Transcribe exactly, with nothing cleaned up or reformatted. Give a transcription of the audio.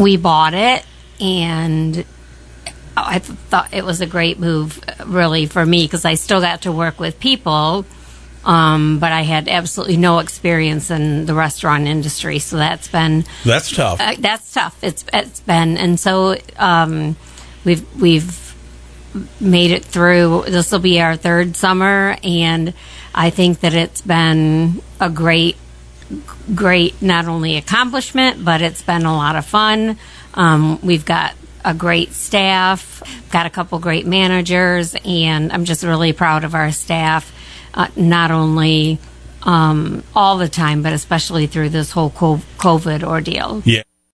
we bought it, and I thought it was a great move, really, for me, because I still got to work with people, um, but I had absolutely no experience in the restaurant industry, so that's been that's tough. Uh, that's tough. It's it's been, and so um, we've we've made it through. This will be our third summer, and I think that it's been a great. great not only accomplishment, but it's been a lot of fun. Um, we've got a great staff, got a couple great managers, and I'm just really proud of our staff, uh, not only um, all the time, but especially through this whole COVID ordeal. Yeah.